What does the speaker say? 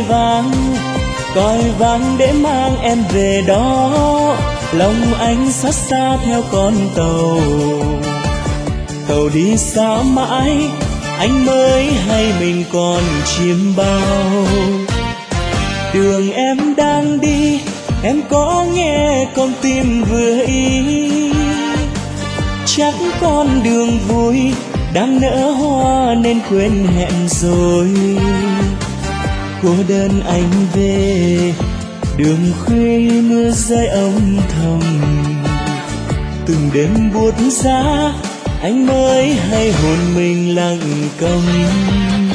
còi vang để mang em về đó. Lòng anh xót xa theo con tàu, tàu đi xa mãi anh mới hay mình còn chiêm bao. Đường em đang đi em có nghe con tim vừa ý, chắc con đường vui đang nở hoa nên quên hẹn rồi. Cô đơn anh về đường khuya mưa rơi âm thầm, từng đêm buốt giá anh mới hay hồn mình lặng câm.